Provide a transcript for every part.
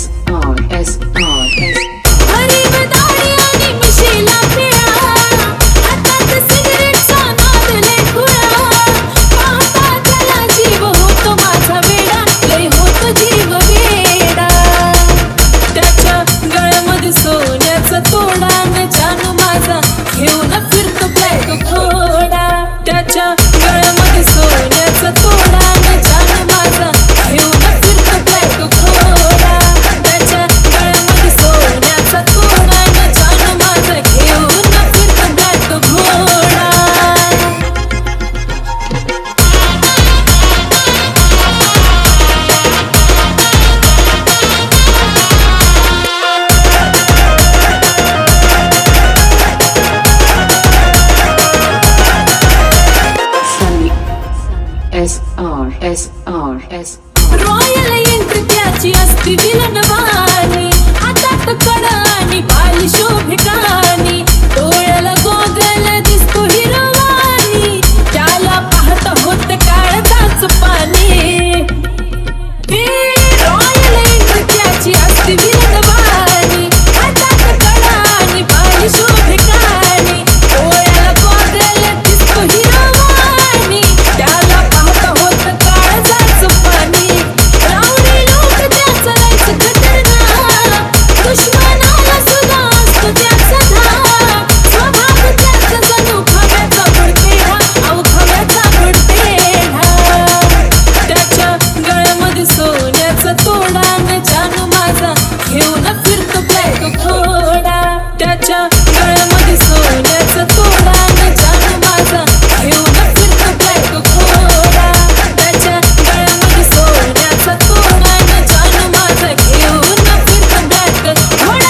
Royal entry त्याची असती विलनवाणी, हातात कडा आणि बाल शोभिकानी, डोळ्याला गोगल दिसतो हिरवानी, त्याला पाहता होत काळजाचं पाणी. रॉयल एंट्री त्याची असती विलनवाणी, हातात कडा आणि बाल शोभिकानी, डोळ्याला गोगल दिसतो हिरवानी, त्याला पाहता होत काळजाचं पाणी. रावडी लोक त्याचं राहायचं खतरनाक, दुश्मनाला सुद्धा असतो त्याचा धाक. स्वभाव त्याचा जणू खव्याचा बुडपेढा, अहो खव्याचा बुडपेढा. त्याच्या गळ्यामध्ये सोन्याचा तोडा न जानू माझा घेऊन फिरतो ब्लॅक घोडा. त्याच्या गळ्यामध्ये सोन्याचा तोडा न जानू माझा घेऊन फिरतो ब्लॅक घोडा. त्याच्या गळ्यामध्ये सोन्याचा तोडा न जानू माझा घेऊन फिरतो ब्लॅक घोडा.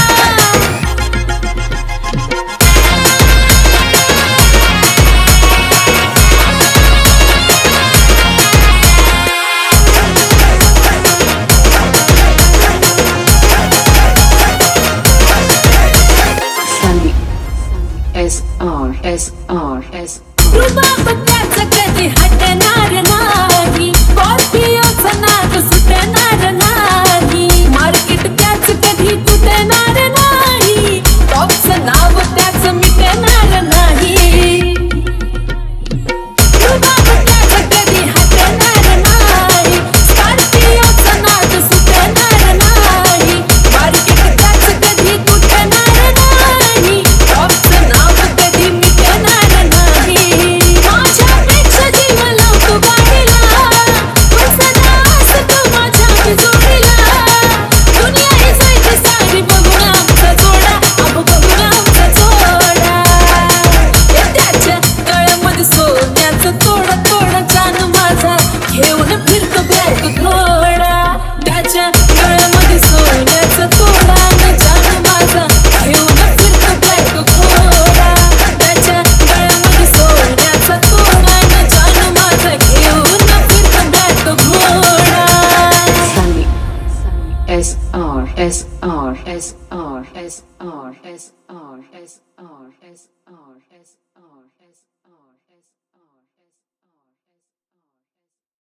रुबाब त्याचा कधी हटणार नाही, स्कॉर्पिओचा नाद सुटणार नाही, मार्केट त्याचं कधी तुटणार नाही, टॉपचं नाव त्याचं मिटणार नाही. रुबाब त्याचा कधी हटणार नाही, स्कॉर्पिओचा नाद सुटणार नाही, मार्केट त्याचं कधी तुटणार नाही, टॉपचं नाव कधी मिटणार नाही. माझ्यापेक्षा जीव लावतो गाडीला, पण सदा असतो माझ्या जोडीला. दुनिया ही जायची सारी बघून आमचा जोडा, अहो बघून आमचा जोडा. त्याच्या गळ्यामध्ये सोन्याचा तोडा तोडा जानू माझा घेऊन फिरतो ब्लॅक घोडा. त्याच्या गळ्यामध्ये सोन्याचा तोडा न जानू माझा घेऊन फिरतो ब्लॅक घोडा. त्याच्या गळ्यामध्ये सोन्याचा तोडा न जानू माझा घेऊन फिरतो ब्लॅक घोडा. SR